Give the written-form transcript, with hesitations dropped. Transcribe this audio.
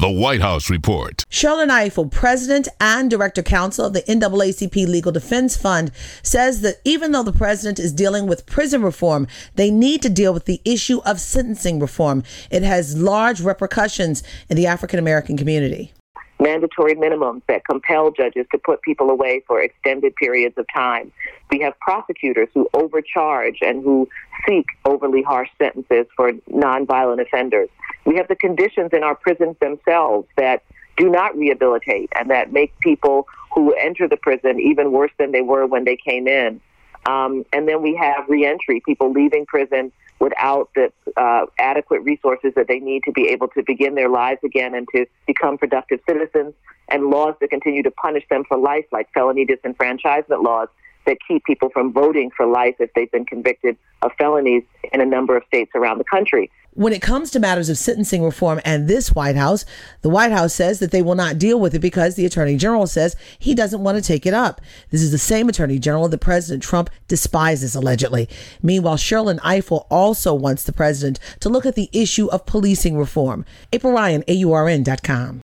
The White House Report. Sherlyn Ifill, president and director counsel of the NAACP Legal Defense Fund, says that even though the president is dealing with prison reform, they need to deal with the issue of sentencing reform. It has large repercussions in the African American community. Mandatory minimums that compel judges to put people away for extended periods of time. We have prosecutors who overcharge and who seek overly harsh sentences for nonviolent offenders. We have the conditions in our prisons themselves that do not rehabilitate and that make people who enter the prison even worse than they were when they came in. And then we have reentry, people leaving prison without the adequate resources that they need to be able to begin their lives again and to become productive citizens, and laws that continue to punish them for life, like felony disenfranchisement laws that keep people from voting for life if they've been convicted of felonies in a number of states around the country. When it comes to matters of sentencing reform and this White House, the White House says that they will not deal with it because the Attorney General says he doesn't want to take it up. This is the same Attorney General that President Trump despises, allegedly. Meanwhile, Sherlyn Ifill also wants the president to look at the issue of policing reform. April Ryan, AURN.com.